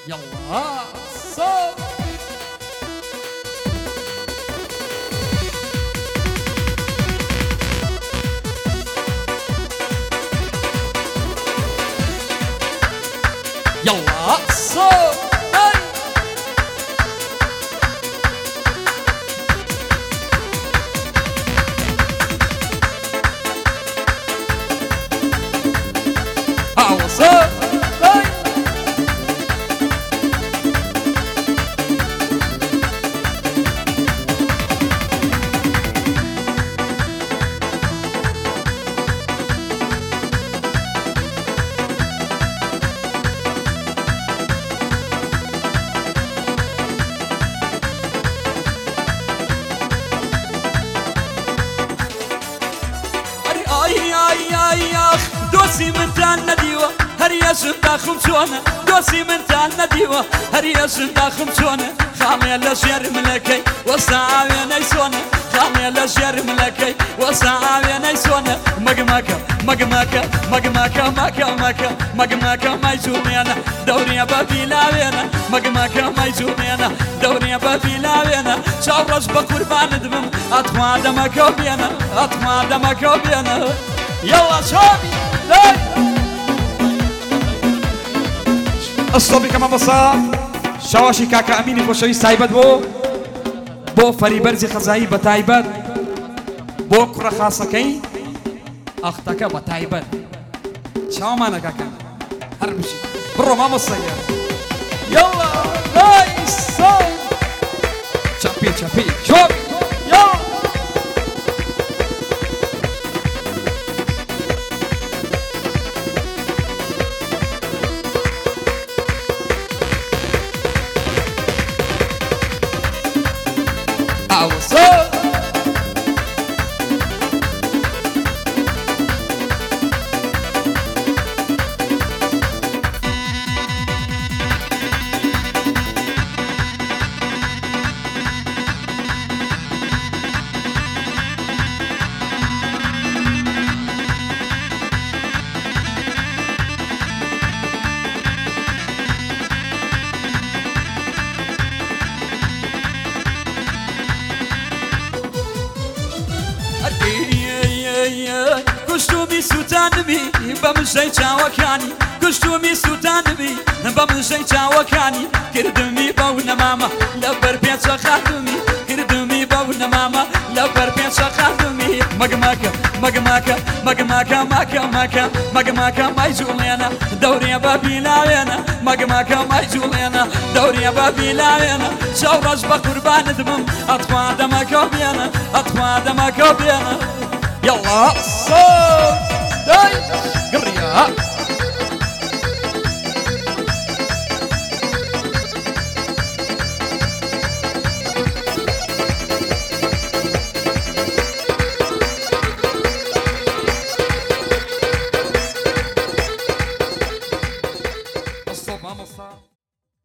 يلا صوت يلا صوت دوسي من تان نديوه هريا سنتا خمسونه دوسي من تان نديوه هريا سنتا خمسونه خامي لشير ملكي وصاوي نيسونه خامي لشير ملكي وصاوي نيسونه مقماكا مقماكا مقماكا ماكا ماكا مقماكا ما يزومينا دوري بابي لاوينا مقماكا ما يزومينا دوري بابي لاوينا شاورز بقربان دمم اطما دمك وبينا اطما دمك وبينا يلا شوبي الصوبي كما بصا شواشي كاكا اميني خوشوي سايبت بو فريبرزي خزائي بتايبت بو كرة خاصكي اختك بتايبت شو مانا كاكا هربشي برو ما مصير يلا نايس شابي شابي شوبي يلا صوت كشتومي سوتانبي بمشي چاوكاني كشتومي سوتانبي بمشي چاوكاني كردمي بون ماما لبر بيت خاتمي كردمي بون ماما لبر بيت خاتمي مقماكا مقماكا مقماكا ماكا ماكا مقماكا ما يجولينا دوري بابي لاوينا مقماكا ما يجولينا دوري بابي لاوينا شورج بقربان دمم اطفا دمك وبينا اطفا دمك وبينا يلا صوت داي قرية